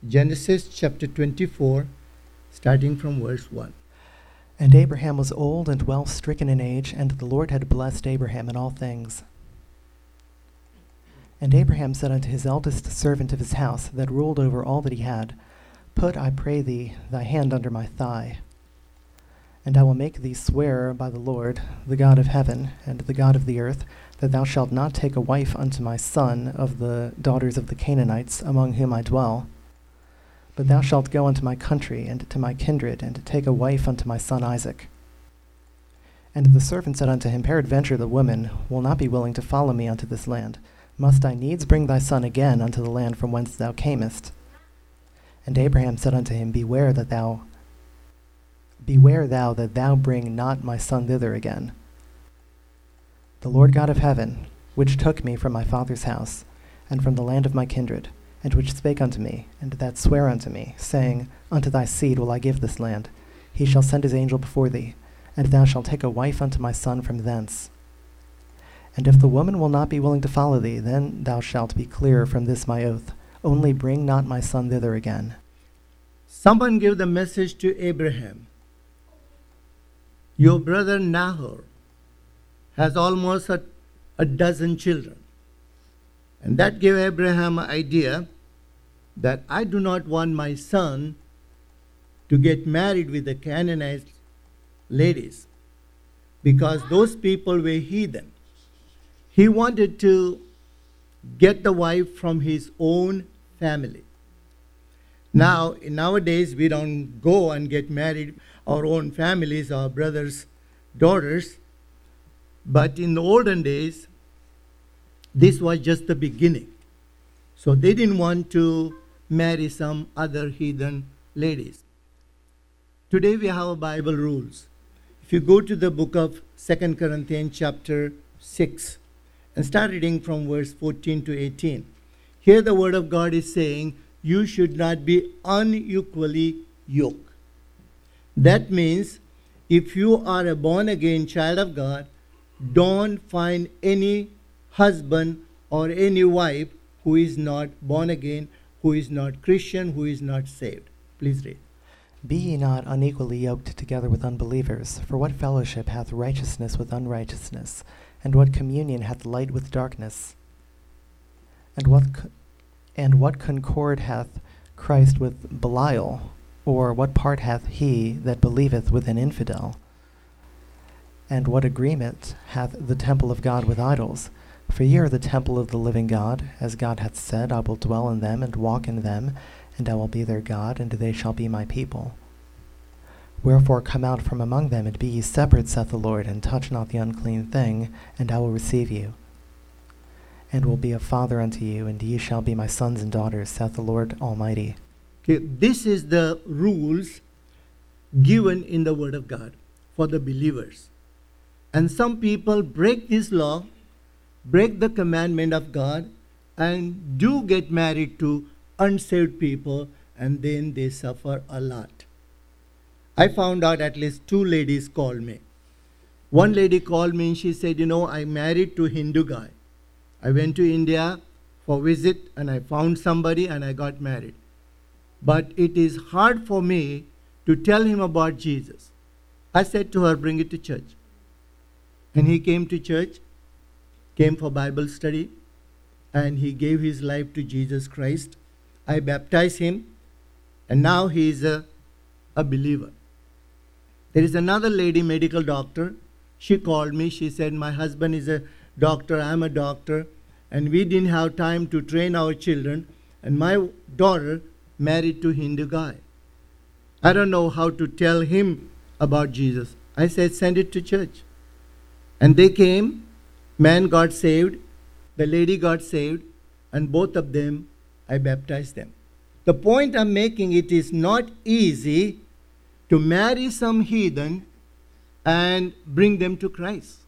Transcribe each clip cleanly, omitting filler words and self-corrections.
Genesis chapter 24, starting from verse 1. And Abraham was old and well stricken in age, and the Lord had blessed Abraham in all things. And Abraham said unto his eldest servant of his house, that ruled over all that he had, Put, I pray thee, thy hand under my thigh. And I will make thee swear by the Lord, the God of heaven, and the God of the earth, that thou shalt not take a wife unto my son of the daughters of the Canaanites, among whom I dwell. But thou shalt go unto my country, and to my kindred, and take a wife unto my son Isaac. And the servant said unto him, Peradventure the woman will not be willing to follow me unto this land. Must I needs bring thy son again unto the land from whence thou camest? And Abraham said unto him, Beware thou that thou bring not my son thither again. The Lord God of heaven, which took me from my father's house, and from the land of my kindred, and which spake unto me, and that sware unto me, saying, Unto thy seed will I give this land. He shall send his angel before thee, and thou shalt take a wife unto my son from thence. And if the woman will not be willing to follow thee, then thou shalt be clear from this my oath. Only bring not my son thither again. Someone gave the message to Abraham. Your brother Nahor has almost a dozen children. And that gave Abraham an idea that I do not want my son to get married with the Canaanite ladies, because those people were heathen. He wanted to get the wife from his own family. Now, nowadays, we don't go and get married our own families, our brothers' daughters. But in the olden days, this was just the beginning. So they didn't want to marry some other heathen ladies. Today we have Bible rules. If you go to the book of 2 Corinthians chapter 6, and start reading from verse 14 to 18. Here the word of God is saying, you should not be unequally yoked. That means, if you are a born-again child of God, don't find any husband or any wife who is not born again, who is not Christian, who is not saved. Please read. Be ye not unequally yoked together with unbelievers, for what fellowship hath righteousness with unrighteousness? And what communion hath light with darkness? And what concord hath Christ with Belial? Or what part hath he that believeth with an infidel? And what agreement hath the temple of God with idols? For ye are the temple of the living God, as God hath said, I will dwell in them and walk in them, and I will be their God, and they shall be my people. Wherefore come out from among them, and be ye separate, saith the Lord, and touch not the unclean thing, and I will receive you, and will be a father unto you, and ye shall be my sons and daughters, saith the Lord Almighty. Okay, this is the rules given in the Word of God for the believers. And some people break this law, break the commandment of God, and do get married to unsaved people, and then they suffer a lot. I found out at least 2 ladies called me. One lady called me and she said, I married to a Hindu guy. I went to India for visit and I found somebody and I got married. But it is hard for me to tell him about Jesus. I said to her, bring it to church. And he came to church, came for Bible study, and he gave his life to Jesus Christ. I baptized him, and now he is a believer. There is another lady, medical doctor. She called me. She said, my husband is a doctor, I'm a doctor, and we didn't have time to train our children, and my daughter married to a Hindu guy. I don't know how to tell him about Jesus. I said, send it to church. And they came, man got saved, the lady got saved, and both of them, I baptized them. The point I'm making, it is not easy to marry some heathen and bring them to Christ.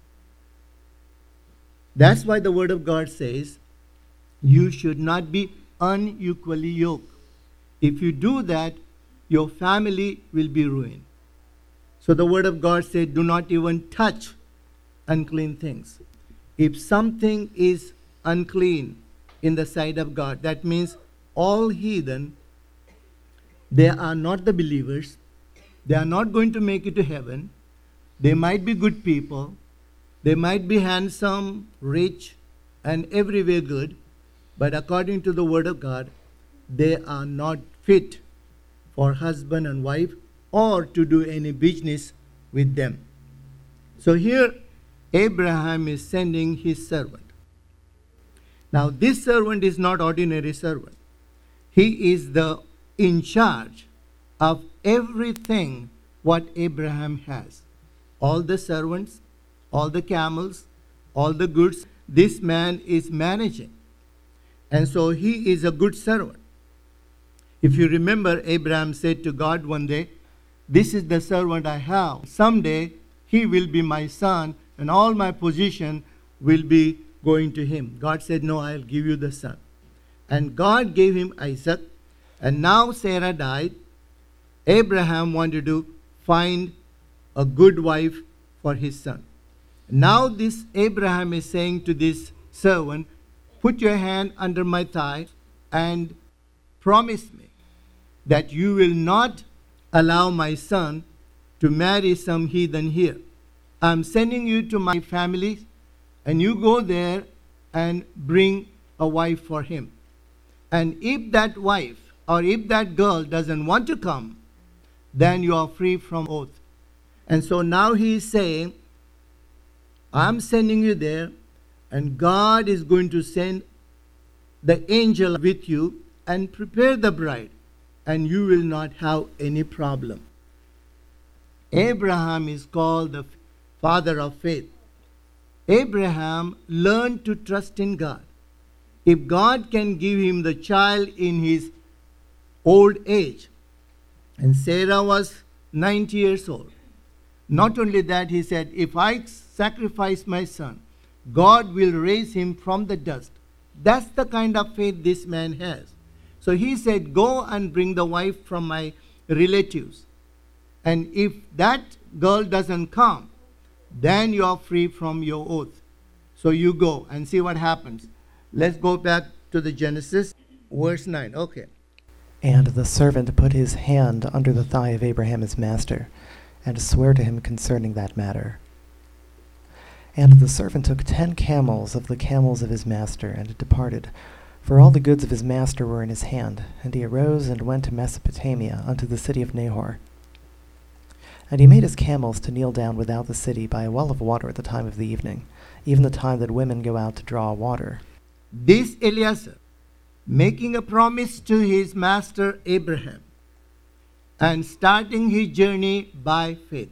That's why the Word of God says, you should not be unequally yoked. If you do that, your family will be ruined. So the Word of God said, do not even touch unclean things. If something is unclean in the sight of God, that means all heathen They are not the believers. They are not going to make it to heaven. They might be good people. They might be handsome, rich, and everywhere good. But according to the Word of God, they are not fit for husband and wife or to do any business with them. So here, Abraham is sending his servant. Now, this servant is not ordinary servant. He is the in charge of everything what Abraham has. All the servants, all the camels, all the goods, this man is managing. And so he is a good servant. If you remember, Abraham said to God one day, "This is the servant I have. Someday he will be my son, and all my position will be going to him." God said, "No, I'll give you the son." And God gave him Isaac. And now Sarah died. Abraham wanted to find a good wife for his son. Now this Abraham is saying to this servant, "Put your hand under my thigh and promise me that you will not allow my son to marry some heathen here. I'm sending you to my family, and you go there and bring a wife for him. And if that wife or if that girl doesn't want to come, then you are free from oath." And so now he is saying, "I'm sending you there, and God is going to send the angel with you and prepare the bride, and you will not have any problem." Abraham is called the father of faith. Abraham learned to trust in God. If God can give him the child in his old age, and Sarah was 90 years old. Not only that, he said, "If I sacrifice my son, God will raise him from the dust." That's the kind of faith this man has. So he said, "Go and bring the wife from my relatives. And if that girl doesn't come, then you are free from your oath." So you go and see what happens. Let's go back to the Genesis, verse 9. Okay. And the servant put his hand under the thigh of Abraham his master, and sware to him concerning that matter. And the servant took 10 camels of the camels of his master, and departed, for all the goods of his master were in his hand. And he arose and went to Mesopotamia, unto the city of Nahor. And he made his camels to kneel down without the city by a well of water at the time of the evening, even the time that women go out to draw water. This Eliezer, making a promise to his master Abraham, and starting his journey by faith.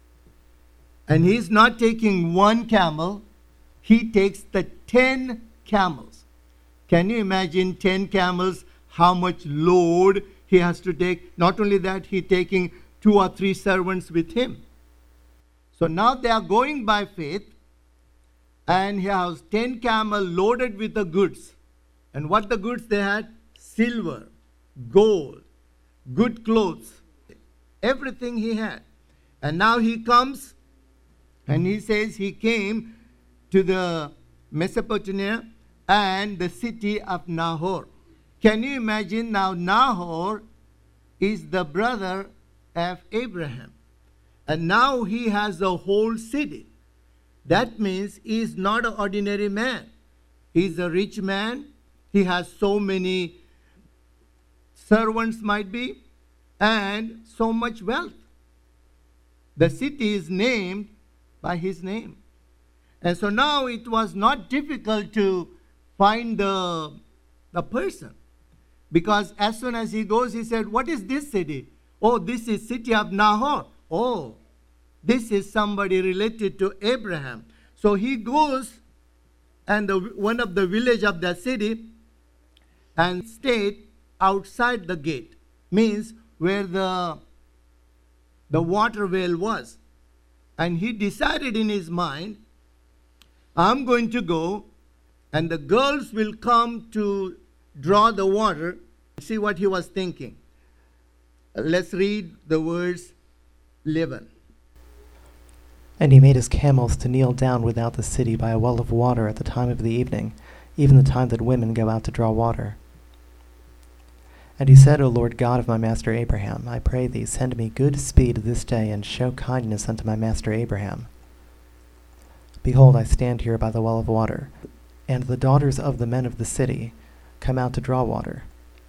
And he's not taking one camel, he takes the 10 camels. Can you imagine 10 camels, how much load he has to take? Not only that, he's taking 2 or 3 servants with him. So now they are going by faith, and he has 10 camels loaded with the goods. And what the goods they had? Silver, gold, good clothes, everything he had. And now he comes, and he says he came to the Mesopotamia and the city of Nahor. Can you imagine now? Nahor is the brother of Abraham. And now he has a whole city. That means he is not an ordinary man. He is a rich man. He has so many servants, might be, and so much wealth. The city is named by his name. And so now it was not difficult to find the person. Because as soon as he goes, he said, "What is this city?" "Oh, this is city of Nahor." "Oh, this is somebody related to Abraham." So he goes, and one of the village of that city, and stayed outside the gate, means where the water well was. And he decided in his mind, "I'm going to go, and the girls will come to draw the water." See what he was thinking. Let's read the verse 11. And he made his camels to kneel down without the city by a well of water at the time of the evening, even the time that women go out to draw water. And he said, O Lord God of my master Abraham, I pray thee, send me good speed this day, and show kindness unto my master Abraham. Behold, I stand here by the well of water, and the daughters of the men of the city come out to draw water.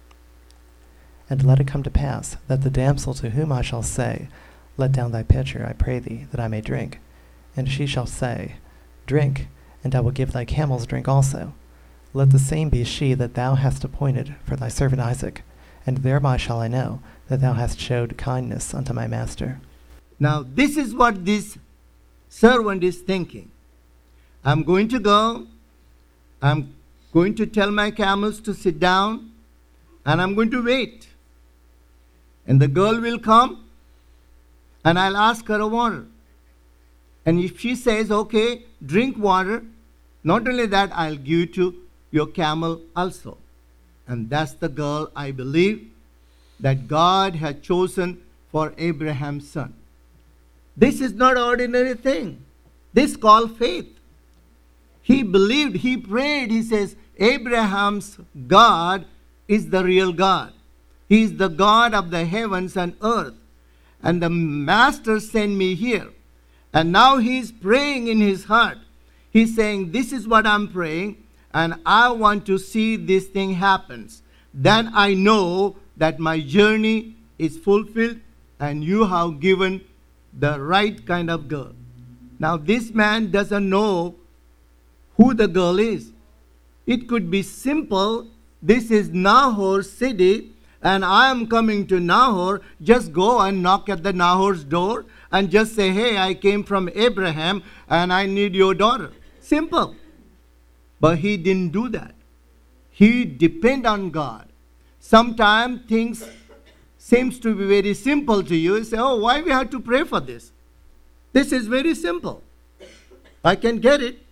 And let it come to pass, that the damsel to whom I shall say, Let down thy pitcher, I pray thee, that I may drink, and she shall say, Drink, and I will give thy camels drink also. Let the same be she that thou hast appointed for thy servant Isaac, and thereby shall I know that thou hast showed kindness unto my master. Now, this is what this servant is thinking. I'm going to go, I'm going to tell my camels to sit down, and I'm going to wait. And the girl will come, and I'll ask her a water. And if she says, okay, drink water, not only that, I'll give you to your camel also. And that's the girl, I believe, that God had chosen for Abraham's son. This is not ordinary thing. This is called faith. He believed, he prayed, he says, Abraham's God is the real God. He is the God of the heavens and earth. And the master sent me here. And now he's praying in his heart. He's saying, this is what I'm praying, and I want to see this thing happens. Then I know that my journey is fulfilled, and you have given the right kind of girl. Now this man doesn't know who the girl is. It could be simple. This is Nahor's city, and I am coming to Nahor. Just go and knock at the Nahor's door and just say, hey, I came from Abraham and I need your daughter. Simple. But he didn't do that. He depended on God. Sometimes things seems to be very simple to you. You say, oh, why we have to pray for this? This is very simple. I can get it.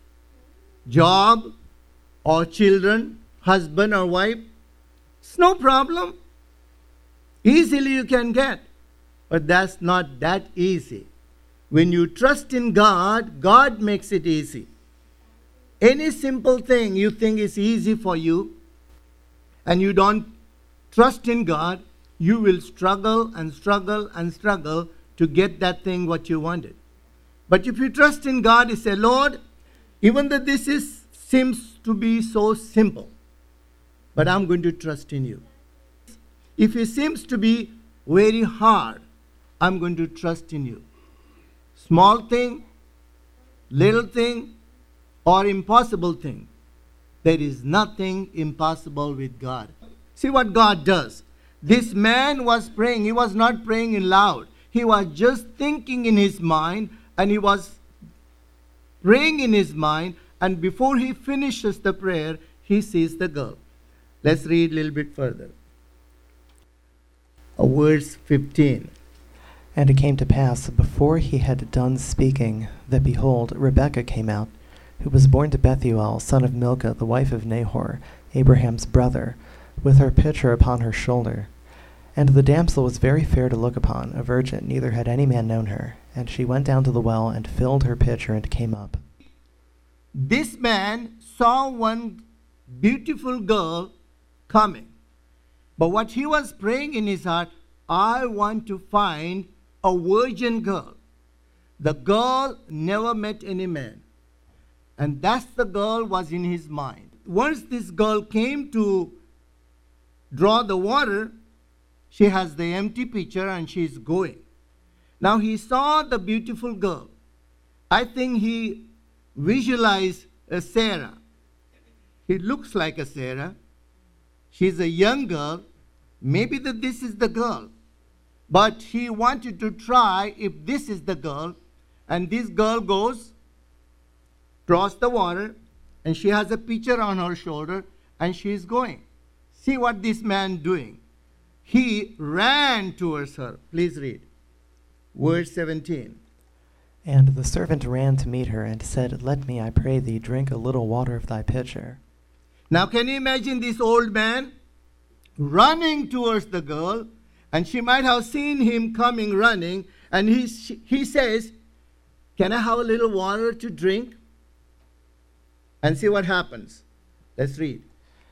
Job or children, husband or wife, it's no problem. Easily you can get. But that's not that easy. When you trust in God, God makes it easy. Any simple thing you think is easy for you, and you don't trust in God, you will struggle and struggle and struggle to get that thing what you wanted. But if you trust in God, you say, Lord, even though seems to be so simple, but I'm going to trust in you. If it seems to be very hard, I'm going to trust in you. Small thing, little thing, or impossible thing. There is nothing impossible with God. See what God does. This man was praying. He was not praying in loud. He was just thinking in his mind, and he was praying in his mind, and before he finishes the prayer, he sees the girl. Let's read a little bit further. Verse 15. And it came to pass, before he had done speaking, that behold, Rebekah came out, who was born to Bethuel, son of Milcah, the wife of Nahor, Abraham's brother, with her pitcher upon her shoulder. And the damsel was very fair to look upon, a virgin, neither had any man known her. And she went down to the well, and filled her pitcher, and came up. This man saw one beautiful girl coming. But what he was praying in his heart, I want to find a virgin girl. The girl never met any man. And that's the girl was in his mind. Once this girl came to draw the water, she has the empty pitcher and she's going. Now he saw the beautiful girl. I think he visualized a Sarah. He looks like a Sarah. She's a young girl. Maybe this is the girl. But he wanted to try if this is the girl. And this girl goes, draws the water, and she has a pitcher on her shoulder, and she's going. See what this man doing. He ran towards her. Please read. Verse 17. And the servant ran to meet her, and said, Let me, I pray thee, drink a little water of thy pitcher. Now can you imagine this old man running towards the girl, and she might have seen him coming running, and he says, can I have a little water to drink? And see what happens. Let's read.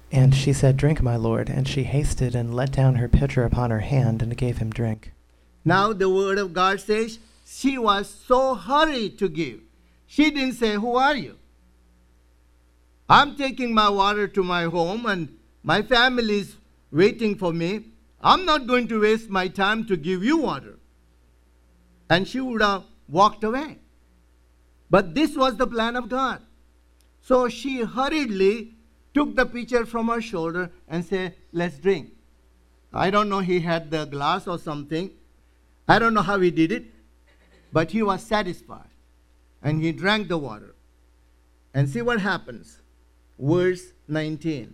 And she said, "Drink, my lord." And she hasted and let down her pitcher upon her hand and gave him drink. Now the word of God says she was so hurried to give. She didn't say, "Who are you? I'm taking my water to my home and my family is waiting for me. I'm not going to waste my time to give you water." And she would have walked away. But this was the plan of God. So she hurriedly took the pitcher from her shoulder and said, "Let's drink." I don't know, he had the glass or something. I don't know how he did it, but he was satisfied. And he drank the water. And see what happens. Verse 19.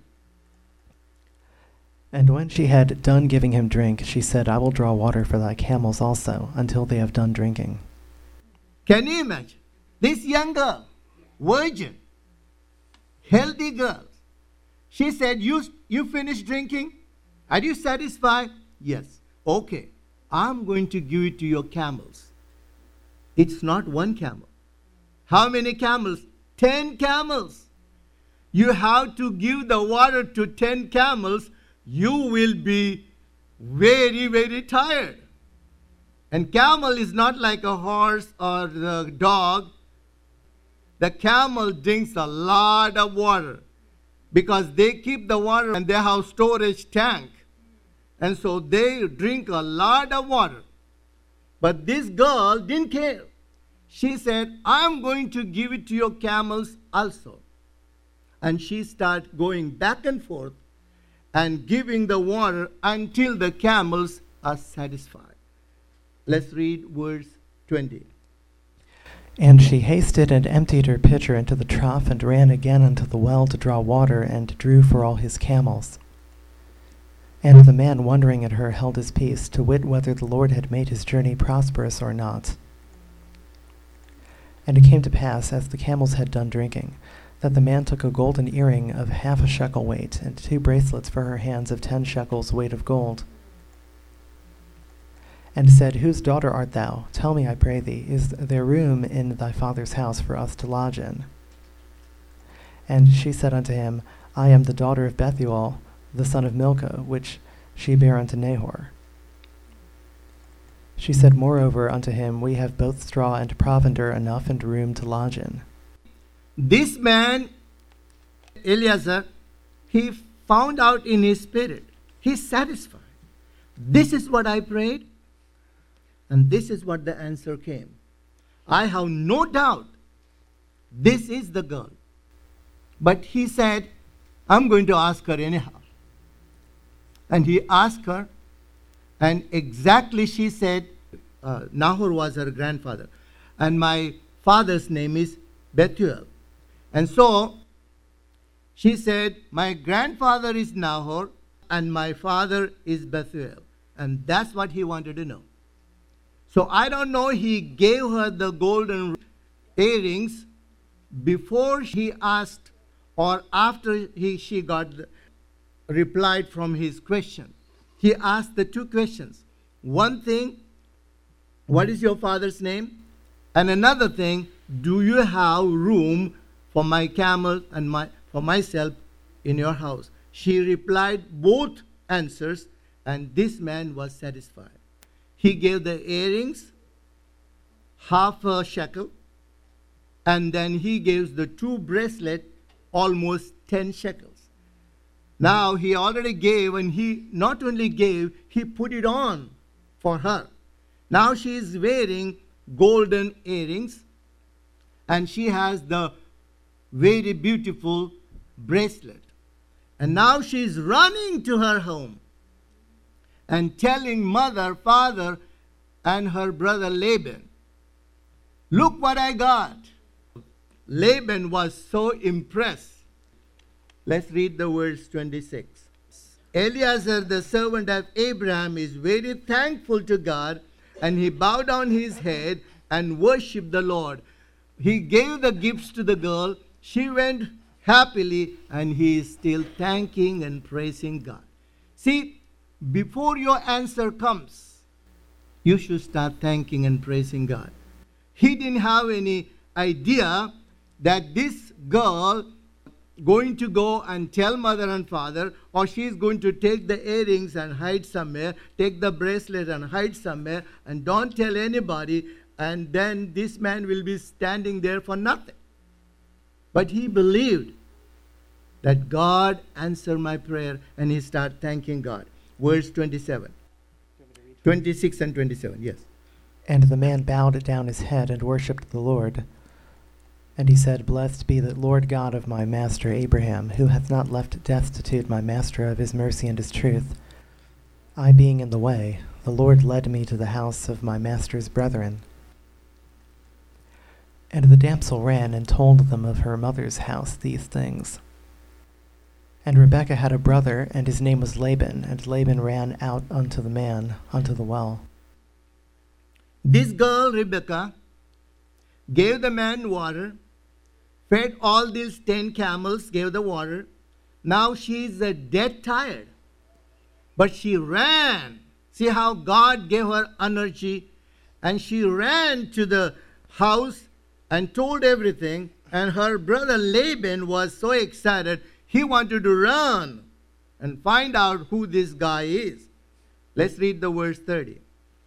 And when she had done giving him drink, she said, "I will draw water for thy camels also, until they have done drinking." Can you imagine? This young girl, virgin, healthy girl. She said, you finished drinking? Are you satisfied? Yes. Okay. I'm going to give it to your camels. It's not one camel. How many camels? 10 camels. You have to give the water to 10 camels. You will be very, very tired. And camel is not like a horse or the dog. The camel drinks a lot of water because they keep the water and they have storage tank. And so they drink a lot of water. But this girl didn't care. She said, "I'm going to give it to your camels also." And she started going back and forth and giving the water until the camels are satisfied. Let's read verse 20. And she hasted and emptied her pitcher into the trough and ran again unto the well to draw water and drew for all his camels. And the man, wondering at her, held his peace, to wit whether the Lord had made his journey prosperous or not. And it came to pass, as the camels had done drinking, that the man took a golden earring of 1/2 shekel weight, and 2 bracelets for her hands of 10 shekels weight of gold, and said, "Whose daughter art thou? Tell me, I pray thee, is there room in thy father's house for us to lodge in?" And she said unto him, "I am the daughter of Bethuel, the son of Milcah, which she bare unto Nahor." She said moreover unto him, "We have both straw and provender enough and room to lodge in." This man, Eliezer, he found out in his spirit. He's satisfied. This is what I prayed, and this is what the answer came. I have no doubt this is the girl. But he said, "I'm going to ask her anyhow." And he asked her, and exactly she said, Nahor was her grandfather, and my father's name is Bethuel. And so she said, "My grandfather is Nahor, and my father is Bethuel." And that's what he wanted to know. So I don't know, he gave her the golden earrings before she asked or after she got replied from his question. He asked the 2 questions. One thing, what is your father's name? And another thing, do you have room for my camel and for myself in your house? She replied both answers, and this man was satisfied. He gave the earrings 1/2 shekel, and then he gave the 2 bracelets almost 10 shekels. Now he already gave, and he not only gave, he put it on for her. Now she is wearing golden earrings, and she has the very beautiful bracelet. And now she is running to her home and telling mother, father, and her brother Laban, "Look what I got." Laban was so impressed. Let's read the verse 26. Eliezer, the servant of Abraham, is very thankful to God, and he bowed down his head and worshiped the Lord. He gave the gifts to the girl. She went happily, and he is still thanking and praising God. See, before your answer comes, you should start thanking and praising God. He didn't have any idea that this girl going to go and tell mother and father, or she is going to take the earrings and hide somewhere, take the bracelet and hide somewhere, and don't tell anybody, and then this man will be standing there for nothing. But he believed that God answered my prayer, and he started thanking God. Verse 27. 26 and 27, yes. And the man bowed down his head and worshipped the Lord. And he said, Blessed be the Lord God of my master Abraham, who hath not left destitute my master of his mercy and his truth. I being in the way, the Lord led me to the house of my master's brethren. And the damsel ran and told them of her mother's house these things. And Rebekah had a brother, and his name was Laban, and Laban ran out unto the man, unto the well. This girl, Rebekah, gave the man water, fed all these 10 camels, gave the water. Now she is dead tired. But she ran. See how God gave her energy. And she ran to the house and told everything. And her brother Laban was so excited, he wanted to run and find out who this guy is. Let's read the verse 30.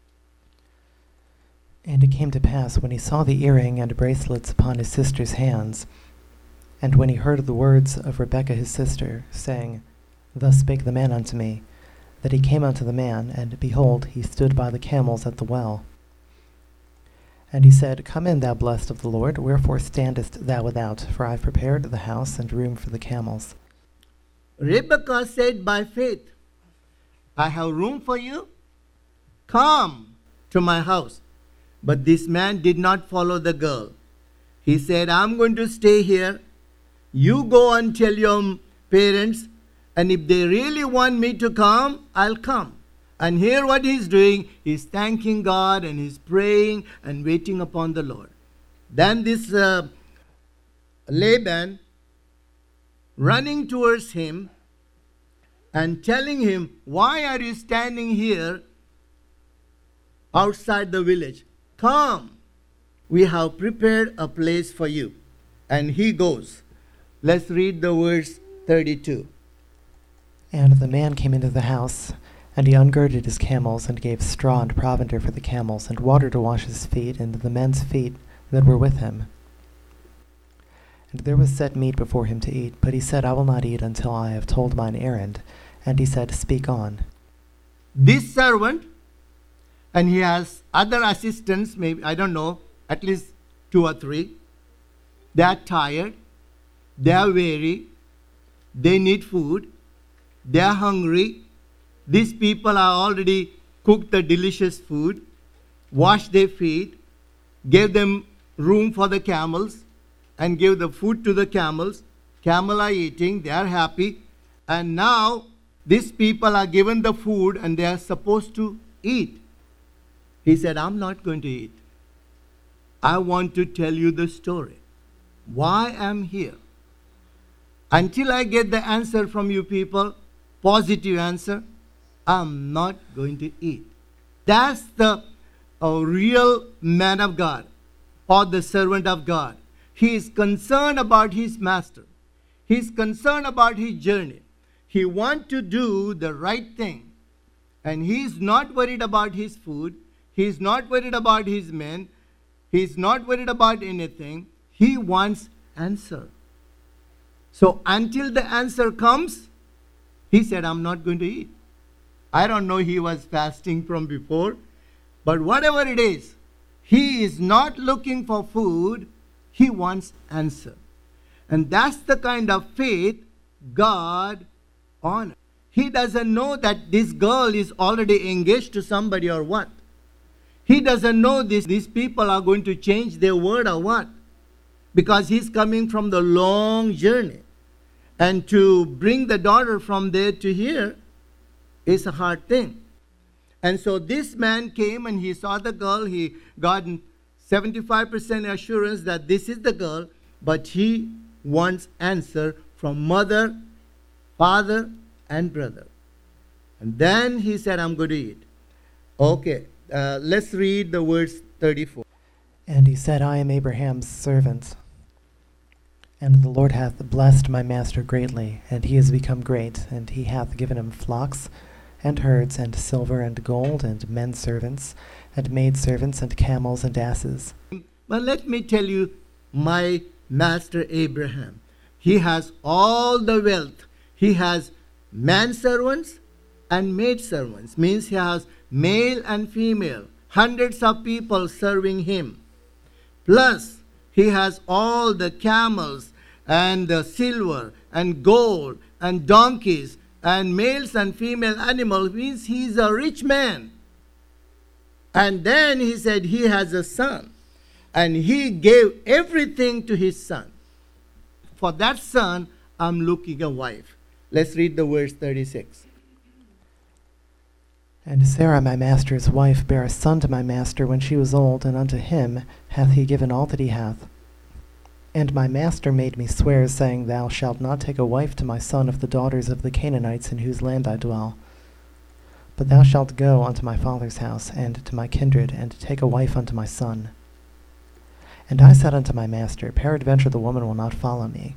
And it came to pass, when he saw the earring and bracelets upon his sister's hands, and when he heard the words of Rebekah his sister, saying, Thus spake the man unto me, that he came unto the man, and behold, he stood by the camels at the well. And he said, Come in, thou blessed of the Lord, wherefore standest thou without? For I have prepared the house and room for the camels. Rebekah said by faith, I have room for you. Come to my house. But this man did not follow the girl. He said, I'm going to stay here. You go and tell your parents, and if they really want me to come, I'll come. And here what he's doing, he's thanking God and he's praying and waiting upon the Lord. Then this Laban running towards him and telling him, why are you standing here outside the village? Come, we have prepared a place for you. And he goes. Let's read the verse 32. And the man came into the house, and he ungirded his camels, and gave straw and provender for the camels, and water to wash his feet, and the men's feet that were with him. And there was set meat before him to eat, but he said, I will not eat until I have told mine errand. And he said, Speak on. This servant, and he has other assistants, maybe, I don't know, at least 2 or 3. They are tired, they are weary, they need food, they are hungry. These people are already cooked the delicious food, washed their feet, gave them room for the camels, and gave the food to the camels. Camels are eating, they are happy. And now these people are given the food and they are supposed to eat. He said, I'm not going to eat. I want to tell you the story. Why I'm here. Until I get the answer from you people, positive answer, I'm not going to eat. That's the real man of God or the servant of God. He is concerned about his master. He is concerned about his journey. He wants to do the right thing. And he is not worried about his food. He is not worried about his men. He is not worried about anything. He wants answer. So until the answer comes, he said, I'm not going to eat. I don't know, he was fasting from before, but whatever it is, he is not looking for food, he wants answer. And that's the kind of faith God honors. He doesn't know that this girl is already engaged to somebody or what. He doesn't know these people are going to change their word or what. Because he's coming from the long journey. And to bring the daughter from there to here is a hard thing. And so this man came and he saw the girl. He got 75% assurance that this is the girl. But he wants answer from mother, father, and brother. And then he said, I'm going to eat. Okay, let's read the verse 34. And he said, I am Abraham's servant. And the Lord hath blessed my master greatly, and he is become great, and he hath given him flocks, and herds, and silver, and gold, and men servants, and maidservants, and camels, and asses. But let me tell you, my master Abraham, he has all the wealth. He has manservants and maidservants, means he has male and female, hundreds of people serving him. Plus, he has all the camels and the silver and gold and donkeys and males and female animals, means he's a rich man. And then he said he has a son, and he gave everything to his son. For that son, I'm looking a wife. Let's read the verse 36. And Sarah my master's wife bare a son to my master when she was old, and unto him hath he given all that he hath. And my master made me swear, saying, Thou shalt not take a wife to my son of the daughters of the Canaanites in whose land I dwell. But thou shalt go unto my father's house, and to my kindred, and take a wife unto my son. And I said unto my master, Peradventure the woman will not follow me.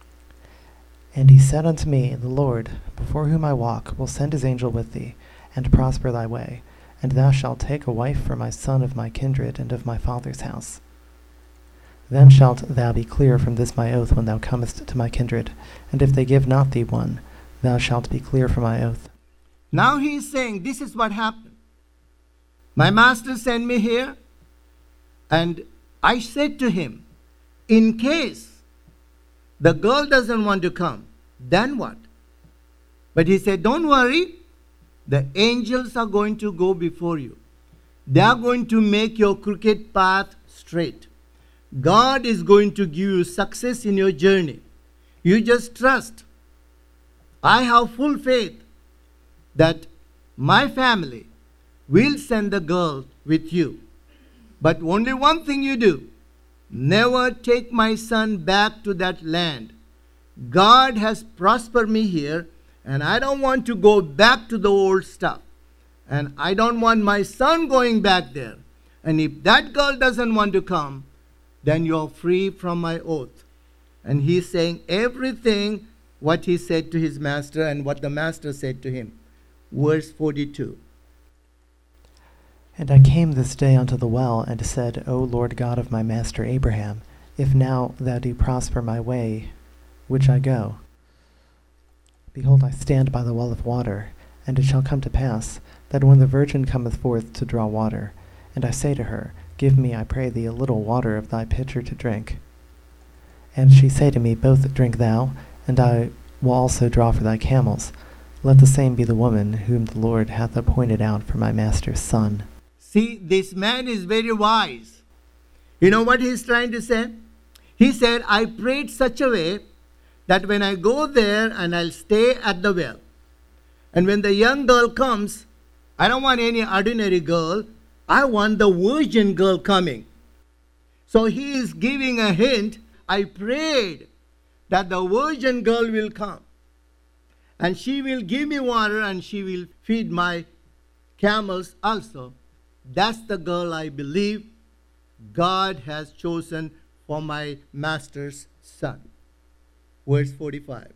And he said unto me, The Lord, before whom I walk, will send his angel with thee, and prosper thy way, and thou shalt take a wife for my son of my kindred and of my father's house. Then shalt thou be clear from this my oath when thou comest to my kindred, and if they give not thee one, thou shalt be clear from my oath. Now he is saying, this is what happened. My master sent me here, and I said to him, in case the girl doesn't want to come, then what? But he said, don't worry, the angels are going to go before you. They are going to make your crooked path straight. God is going to give you success in your journey. You just trust. I have full faith that my family will send the girl with you. But only one thing you do, never take my son back to that land. God has prospered me here, and I don't want to go back to the old stuff. And I don't want my son going back there. And if that girl doesn't want to come, then you're free from my oath. And he's saying everything what he said to his master and what the master said to him. Verse 42. And I came this day unto the well, and said, O Lord God of my master Abraham, if now thou do prosper my way, which I go. Behold, I stand by the well of water, and it shall come to pass, that when the virgin cometh forth to draw water, and I say to her, Give me, I pray thee, a little water of thy pitcher to drink. And she say to me, Both drink thou, and I will also draw for thy camels. Let the same be the woman whom the Lord hath appointed out for my master's son. See, this man is very wise. You know what he's trying to say? He said, I prayed such a way that when I go there and I'll stay at the well, and when the young girl comes, I don't want any ordinary girl. I want the virgin girl coming. So he is giving a hint. I prayed that the virgin girl will come, and she will give me water, and she will feed my camels also. That's the girl I believe God has chosen for my master's son. Verse 45.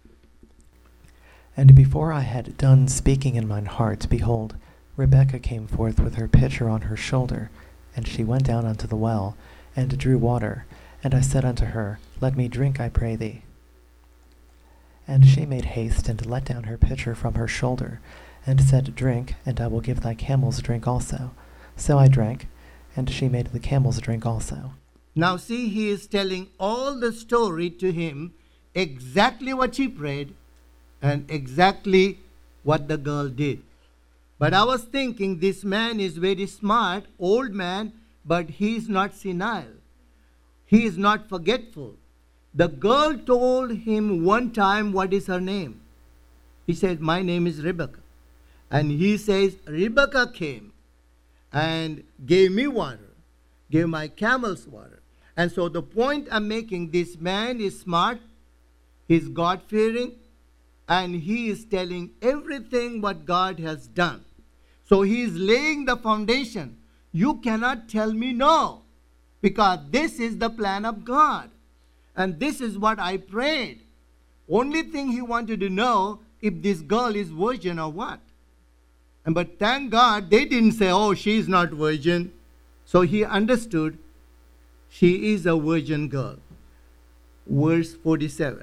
And before I had done speaking in mine heart, behold, Rebekah came forth with her pitcher on her shoulder, and she went down unto the well, and drew water. And I said unto her, Let me drink, I pray thee. And she made haste, and let down her pitcher from her shoulder, and said, Drink, and I will give thy camels drink also. So I drank, and she made the camels drink also. Now see, he is telling all the story to him, exactly what she prayed, and exactly what the girl did. But I was thinking, this man is very smart, old man, but he is not senile. He is not forgetful. The girl told him one time what is her name. He said, my name is Rebekah. And he says, Rebekah came and gave me water, gave my camels water. And so the point I'm making, this man is smart, he's God-fearing, and he is telling everything what God has done. So he is laying the foundation. You cannot tell me no, because this is the plan of God. And this is what I prayed. Only thing he wanted to know if this girl is virgin or what. But thank God they didn't say, oh, she is not virgin. So he understood she is a virgin girl. Verse 47.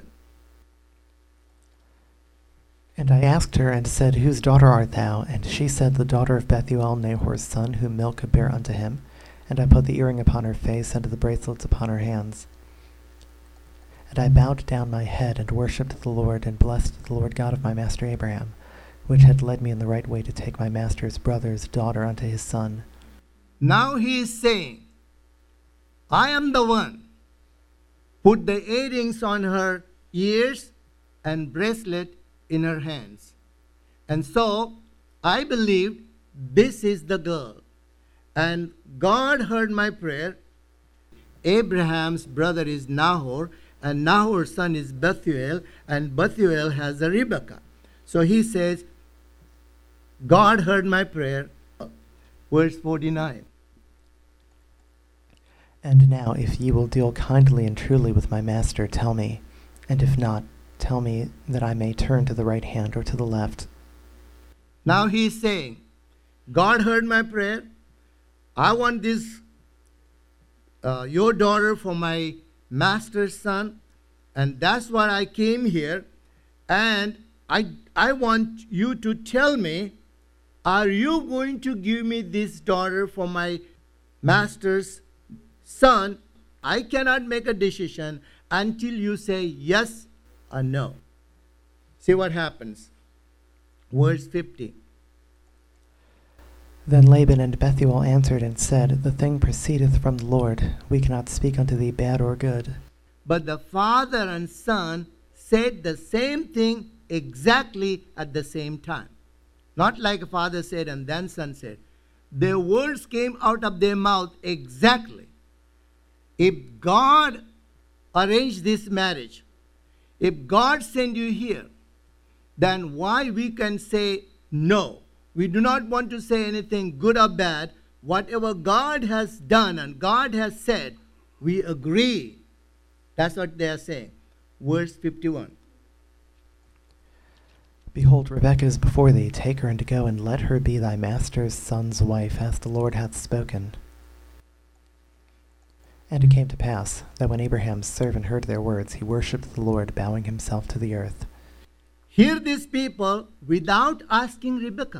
And I asked her and said, Whose daughter art thou? And she said, The daughter of Bethuel, Nahor's son, whom Milcah bare unto him. And I put the earring upon her face, and the bracelets upon her hands. And I bowed down my head, and worshipped the Lord, and blessed the Lord God of my master Abraham, which had led me in the right way to take my master's brother's daughter unto his son. Now he is saying, I am the one. Put the earrings on her ears and bracelet in her hands. And so I believed this is the girl. And God heard my prayer. Abraham's brother is Nahor, and Nahor's son is Bethuel, and Bethuel has a Rebekah. So he says, God heard my prayer. Verse 49. And now, if ye will deal kindly and truly with my master, tell me, and if not, tell me that I may turn to the right hand or to the left. Now he is saying, God heard my prayer. I want this, your daughter for my master's son. And that's why I came here. And I want you to tell me, are you going to give me this daughter for my master's son? I cannot make a decision until you say yes or no. See what happens. Verse 50. Then Laban and Bethuel answered and said, The thing proceedeth from the Lord. We cannot speak unto thee bad or good. But the father and son said the same thing exactly at the same time. Not like father said and then son said. Their words came out of their mouth exactly. If God arranged this marriage, if God sent you here, then why we can say no? We do not want to say anything good or bad. Whatever God has done and God has said, we agree. That's what they are saying. Verse 51. Behold, Rebekah is before thee. Take her and go, and let her be thy master's son's wife, as the Lord hath spoken. And it came to pass, that when Abraham's servant heard their words, he worshipped the Lord, bowing himself to the earth. Hear these people without asking Rebekah.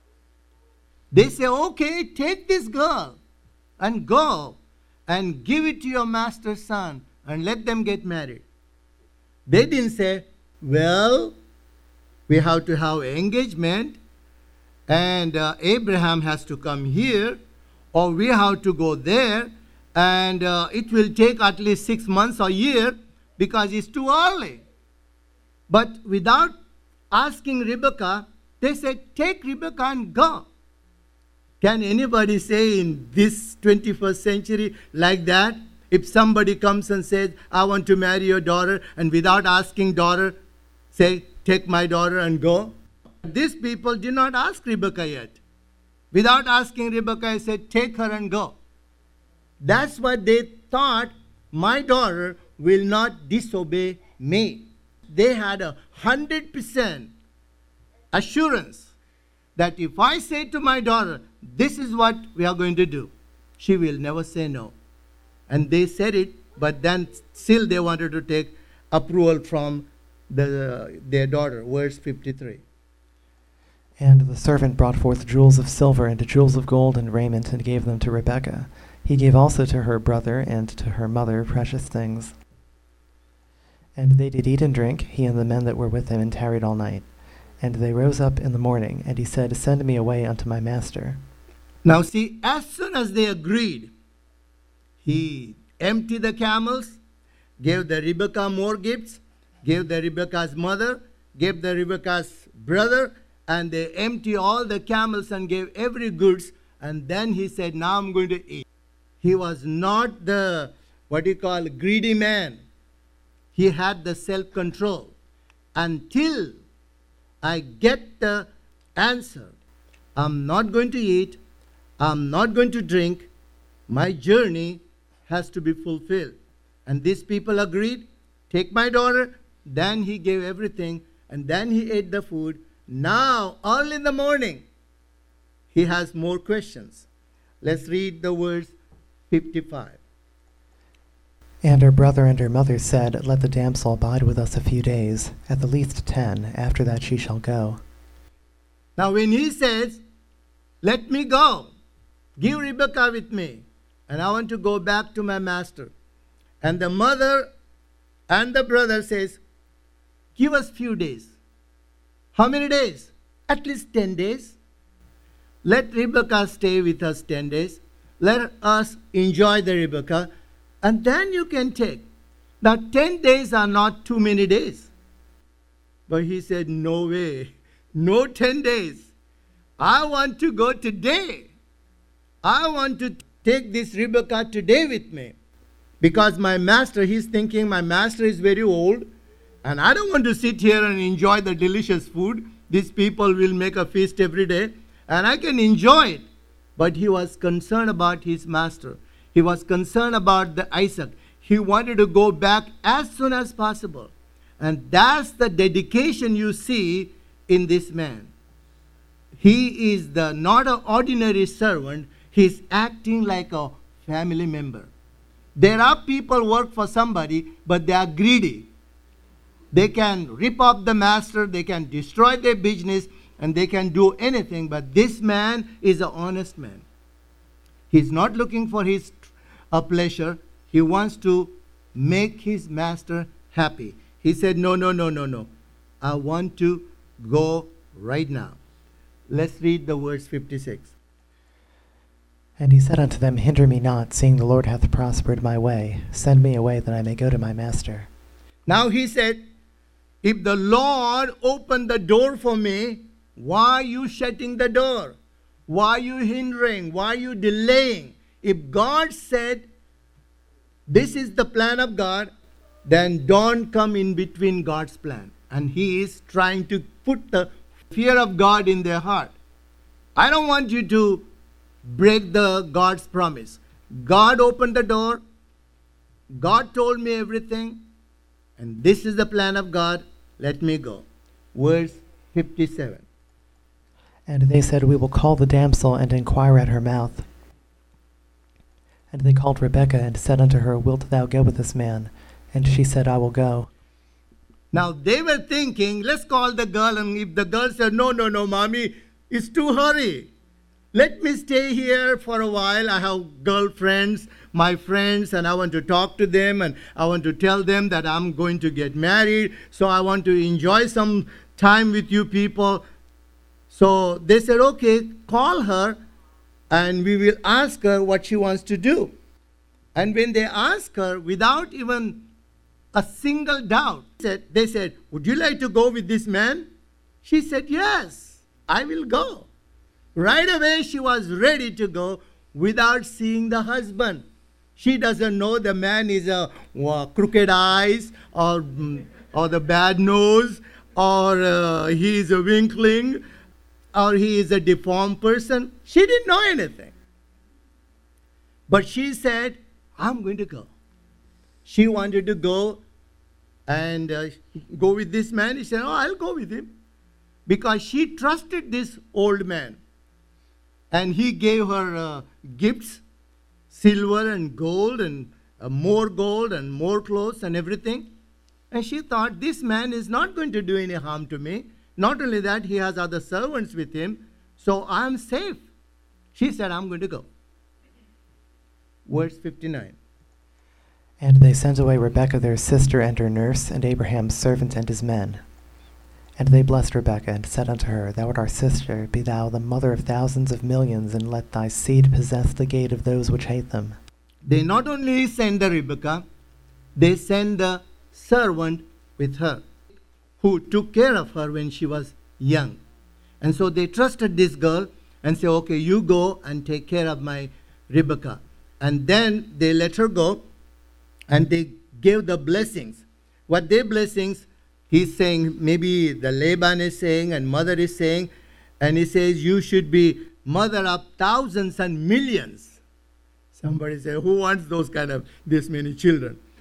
They say, okay, take this girl and go and give it to your master's son and let them get married. They didn't say, well, we have to have engagement and Abraham has to come here, or we have to go there, and it will take at least 6 months or a year because it's too early. But without asking Rebekah, they said, take Rebekah and go. Can anybody say in this 21st century like that? If somebody comes and says, I want to marry your daughter, and without asking daughter, say, take my daughter and go. These people did not ask Rebekah yet. Without asking Rebekah, he said, take her and go. That's what they thought, my daughter will not disobey me. They had 100% assurance that if I say to my daughter, this is what we are going to do, she will never say no. And they said it, but then still they wanted to take approval from their daughter. Verse 53. And the servant brought forth jewels of silver and jewels of gold and raiment, and gave them to Rebekah. He gave also to her brother and to her mother precious things. And they did eat and drink, he and the men that were with him, and tarried all night. And they rose up in the morning, and he said, Send me away unto my master. Now see, as soon as they agreed, he emptied the camels, gave the Rebekah more gifts, gave the Rebekah's mother, gave the Rebekah's brother, and they emptied all the camels and gave every goods. And then he said, now I'm going to eat. He was not the, greedy man. He had the self-control. Until I get the answer, I'm not going to eat, I'm not going to drink, my journey has to be fulfilled. And these people agreed, take my daughter. Then he gave everything, and then he ate the food. Now, early in the morning, he has more questions. Let's read the verse 55. And her brother and her mother said, Let the damsel abide with us a few days, at the least 10. After that she shall go. Now when he says, let me go, give Rebekah with me, and I want to go back to my master. And the mother and the brother says, give us few days. How many days? At least 10 days. Let Rebekah stay with us 10 days. Let us enjoy the Rebekah, and then you can take. Now 10 days are not too many days. But he said, no way. No 10 days. I want to go today. I want to take this Rebekah today with me. Because my master, he's thinking my master is very old, and I don't want to sit here and enjoy the delicious food. These people will make a feast every day, and I can enjoy it. But he was concerned about his master. He was concerned about the Isaac. He wanted to go back as soon as possible. And that's the dedication you see in this man. He is not an ordinary servant. He's acting like a family member. There are people work for somebody, but they are greedy. They can rip off the master, they can destroy their business, and they can do anything. But this man is an honest man. He's not looking for his pleasure. He wants to make his master happy. He said, no. I want to go right now. Let's read the verse 56. And he said unto them, Hinder me not, seeing the Lord hath prospered my way. Send me away, that I may go to my master. Now he said, if the Lord opened the door for me, why are you shutting the door? Why are you hindering? Why are you delaying? If God said, this is the plan of God, then don't come in between God's plan. And he is trying to put the fear of God in their heart. I don't want you to break God's promise. God opened the door. God told me everything. And this is the plan of God. Let me go. Verse 57. And they said, We will call the damsel and inquire at her mouth. And they called Rebekah and said unto her, Wilt thou go with this man? And she said, I will go. Now they were thinking, let's call the girl. And if the girl said, no, mommy, it's too hurry. Let me stay here for a while. I have girlfriends, my friends, and I want to talk to them, and I want to tell them that I'm going to get married. So I want to enjoy some time with you people. So they said, okay, call her, and we will ask her what she wants to do. And when they asked her, without even a single doubt, they said, would you like to go with this man? She said, yes, I will go. Right away, she was ready to go without seeing the husband. She doesn't know the man is a crooked eyes or the bad nose, or he is a winkling, or he is a deformed person. She didn't know anything. But she said, I'm going to go. She wanted to go and go with this man. He said, I'll go with him. Because she trusted this old man. And he gave her gifts, silver and gold, and more clothes and everything. And she thought, this man is not going to do any harm to me. Not only that, he has other servants with him, so I'm safe. She said, I'm going to go. Verse 59. And they sent away Rebekah their sister and her nurse, and Abraham's servant and his men. And they blessed Rebekah, and said unto her, Thou art our sister, be thou the mother of thousands of millions, and let thy seed possess the gate of those which hate them. They not only send the Rebekah, they send the servant with her, who took care of her when she was young. And so they trusted this girl and say, okay, you go and take care of my Rebekah. And then they let her go, and they gave the blessings. What their blessings? He's saying, maybe the Laban is saying, and mother is saying, and he says, you should be mother of thousands and millions. Somebody say, who wants those kind of this many children?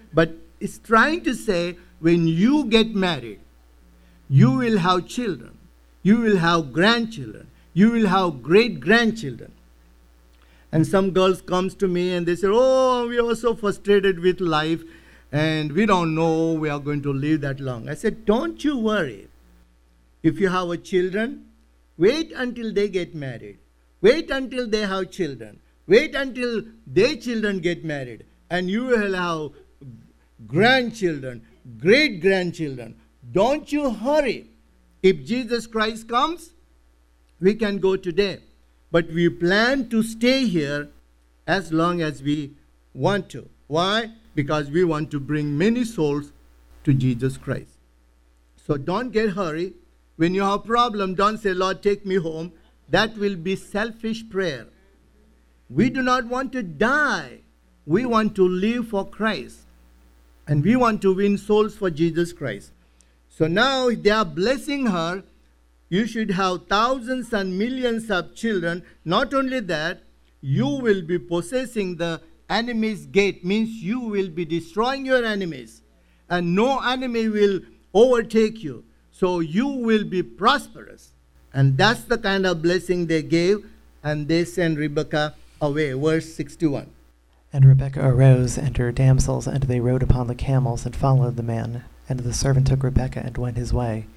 But it's trying to say when you get married, you will have children. You will have grandchildren. You will have great-grandchildren. And some girls comes to me and they say, oh, we are so frustrated with life and we don't know we are going to live that long. I said, don't you worry. If you have a children, wait until they get married. Wait until they have children. Wait until their children get married. And you will have grandchildren, great-grandchildren. Don't you hurry. If Jesus Christ comes, we can go today. But we plan to stay here as long as we want to. Why? Because we want to bring many souls to Jesus Christ. So don't get hurry. When you have a problem, don't say, Lord, take me home. That will be selfish prayer. We do not want to die. We want to live for Christ. And we want to win souls for Jesus Christ. So now they are blessing her. You should have thousands and millions of children. Not only that, you will be possessing the enemy's gate. Means you will be destroying your enemies. And no enemy will overtake you. So you will be prosperous. And that's the kind of blessing they gave. And they sent Rebekah away. Verse 61. And Rebekah arose, and her damsels, and they rode upon the camels, and followed the man. And the servant took Rebekah, and went his way.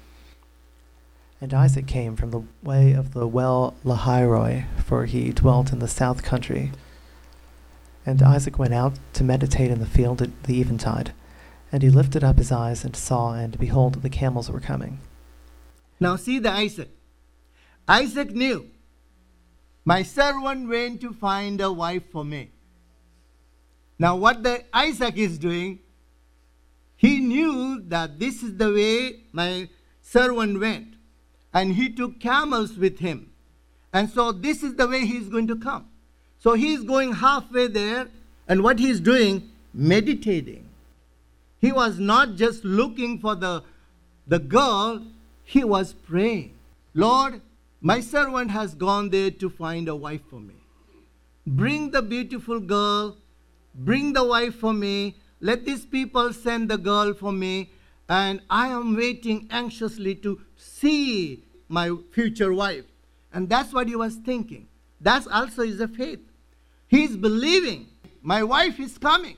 And Isaac came from the way of the well Lahairoi, for he dwelt in the south country. And Isaac went out to meditate in the field at the eventide. And he lifted up his eyes, and saw, and behold, the camels were coming. Now see the Isaac. Isaac knew, my servant went to find a wife for me. Now what the Isaac is doing, he knew that this is the way my servant went. And he took camels with him. And so this is the way he's going to come. So he's going halfway there. And what he's doing, meditating. He was not just looking for the girl. He was praying. Lord, my servant has gone there to find a wife for me. Bring the beautiful girl. Bring the wife for me. Let these people send the girl for me. And I am waiting anxiously to see my future wife. And that's what he was thinking. That also is a faith. He's believing my wife is coming.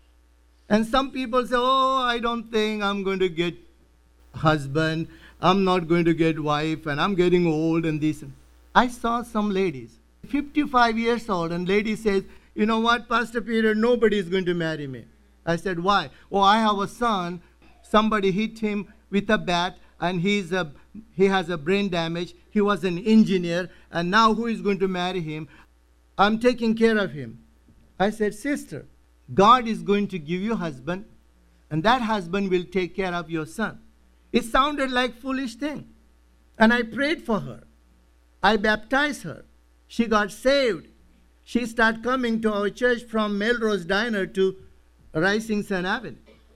And some people say, oh, I don't think I'm going to get husband. I'm not going to get wife. And I'm getting old and this. I saw some ladies, 55 years old. And lady says, you know what, Pastor Peter, nobody is going to marry me. I said, why? Oh, I have a son. Somebody hit him with a bat, and he has a brain damage. He was an engineer, and now who is going to marry him? I'm taking care of him. I said, sister, God is going to give you a husband, and that husband will take care of your son. It sounded like foolish thing. And I prayed for her. I baptized her. She got saved. She started coming to our church from Melrose Diner to Rising Sun Avenue.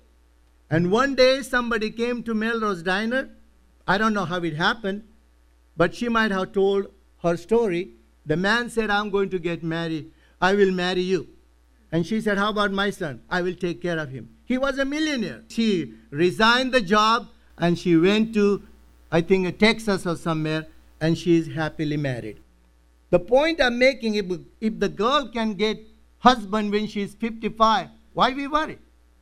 And one day somebody came to Melrose Diner. I don't know how it happened, but she might have told her story. The man said, I'm going to get married. I will marry you. And she said, how about my son? I will take care of him. He was a millionaire. She resigned the job and she went to, I think, Texas or somewhere, and she is happily married. The point I'm making, if the girl can get husband when she is 55, why we worry?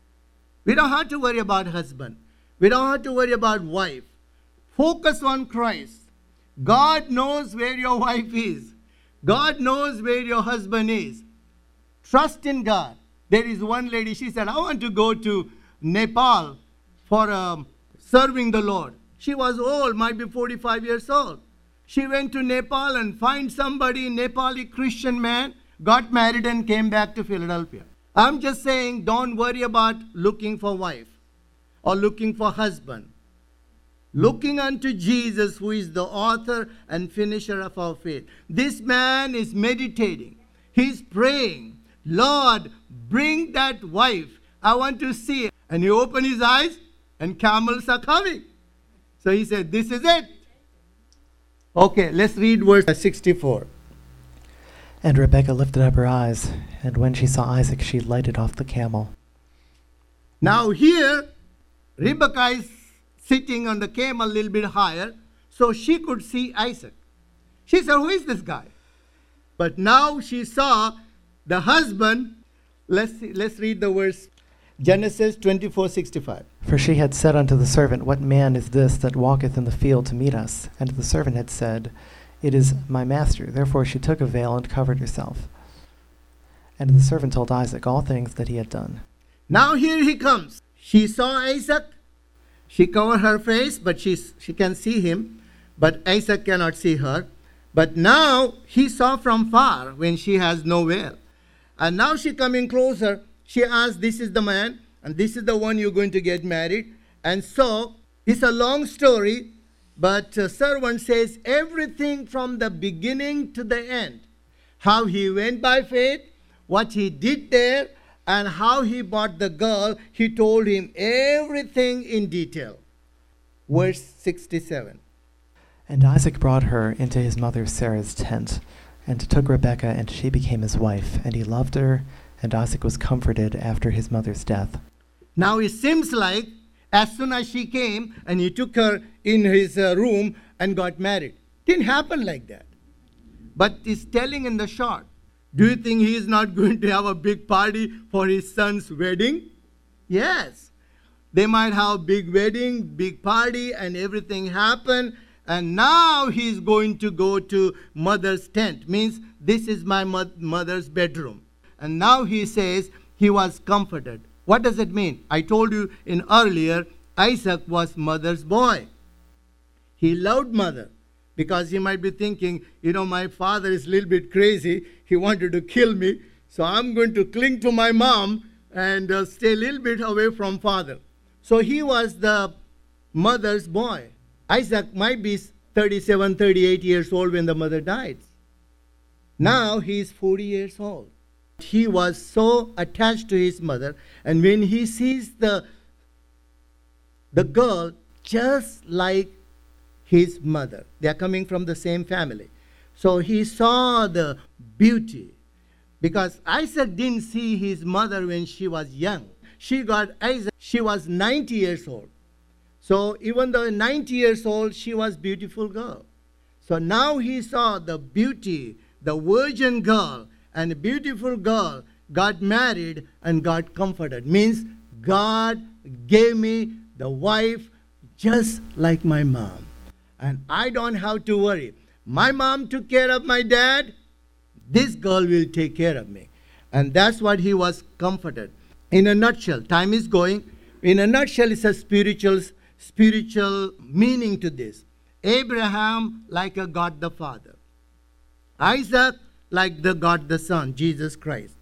We don't have to worry about husband. We don't have to worry about wife. Focus on Christ. God knows where your wife is. God knows where your husband is. Trust in God. There is one lady, she said, I want to go to Nepal for serving the Lord. She was old, might be 45 years old. She went to Nepal and find somebody, Nepali Christian man, got married and came back to Philadelphia. I'm just saying, don't worry about looking for wife or looking for husband. Looking unto Jesus, who is the author and finisher of our faith. This man is meditating. He's praying, Lord, bring that wife. I want to see it. And he opened his eyes and camels are coming. So he said, this is it. Okay, let's read verse 64. And Rebekah lifted up her eyes, and when she saw Isaac, she lighted off the camel. Now here, Rebekah is sitting on the camel a little bit higher, so she could see Isaac. She said, who is this guy? But now she saw the husband. Let's read the verse. Genesis 24:65. For she had said unto the servant, What man is this that walketh in the field to meet us? And the servant had said, It is my master. Therefore she took a veil and covered herself. And the servant told Isaac all things that he had done. Now here he comes. She saw Isaac. She covered her face, but she can see him. But Isaac cannot see her. But now he saw from far when she has no veil. And now she coming closer. She asked, this is the man, and this is the one you're going to get married. And so, it's a long story, but servant says everything from the beginning to the end. How he went by faith, what he did there, and how he bought the girl. He told him everything in detail. Verse 67. And Isaac brought her into his mother Sarah's tent, and took Rebekah, and she became his wife. And he loved her, and Isaac was comforted after his mother's death. Now it seems like as soon as she came and he took her in his room and got married. Didn't happen like that. But it's telling in the short. Do you think he is not going to have a big party for his son's wedding? Yes. They might have a big wedding, big party, and everything happen. And now he's going to go to mother's tent. Means this is my mother's bedroom. And now he says he was comforted. What does it mean? I told you in earlier, Isaac was mother's boy. He loved mother because he might be thinking, my father is a little bit crazy. He wanted to kill me. So I'm going to cling to my mom and stay a little bit away from father. So he was the mother's boy. Isaac might be 37, 38 years old when the mother died. Now he is 40 years old. He was so attached to his mother, and when he sees the girl just like his mother, they are coming from the same family. So he saw the beauty, because Isaac didn't see his mother when she was young. She got Isaac, she was 90 years old. So even though 90 years old, she was a beautiful girl. So now he saw the beauty, the virgin girl, and a beautiful girl got married and got comforted. Means God gave me the wife just like my mom. And I don't have to worry. My mom took care of my dad. This girl will take care of me. And that's what he was comforted. In a nutshell, time is going. In a nutshell, it's a spiritual meaning to this. Abraham like a God the Father. Isaac like the God the Son, Jesus Christ.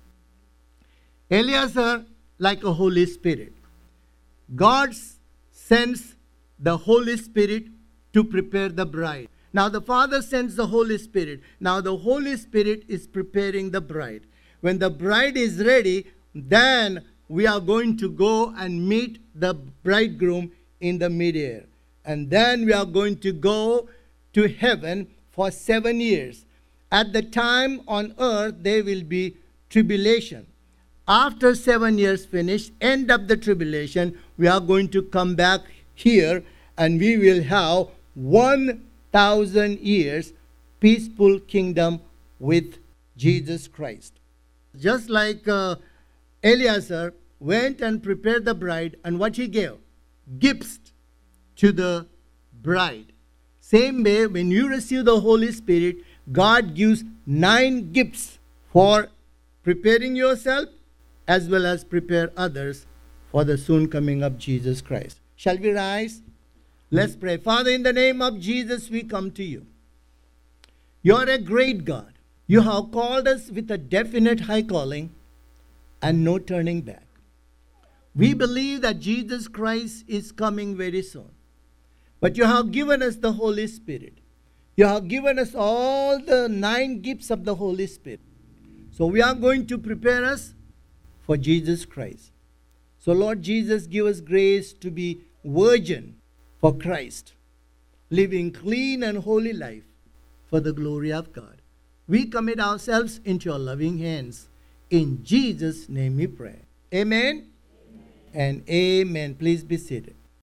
Eliezer like a Holy Spirit. God sends the Holy Spirit to prepare the bride. Now the Father sends the Holy Spirit. Now the Holy Spirit is preparing the bride. When the bride is ready, then we are going to go and meet the bridegroom in the midair. And then we are going to go to heaven for 7 years. At the time on earth, there will be tribulation. After 7 years finished, end of the tribulation, we are going to come back here and we will have 1,000 years peaceful kingdom with Jesus Christ. Just like Eliezer went and prepared the bride, and what he gave? Gifts to the bride. Same way, when you receive the Holy Spirit, God gives 9 gifts for preparing yourself as well as prepare others for the soon coming of Jesus Christ. Shall we rise? Let's pray. Father, in the name of Jesus, we come to you. You're a great God. You have called us with a definite high calling and no turning back. We believe that Jesus Christ is coming very soon. But you have given us the Holy Spirit. You have given us all the 9 gifts of the Holy Spirit. So we are going to prepare us for Jesus Christ. So Lord Jesus, give us grace to be virgin for Christ, living clean and holy life for the glory of God. We commit ourselves into your loving hands. In Jesus' name we pray. Amen. and amen. Please be seated.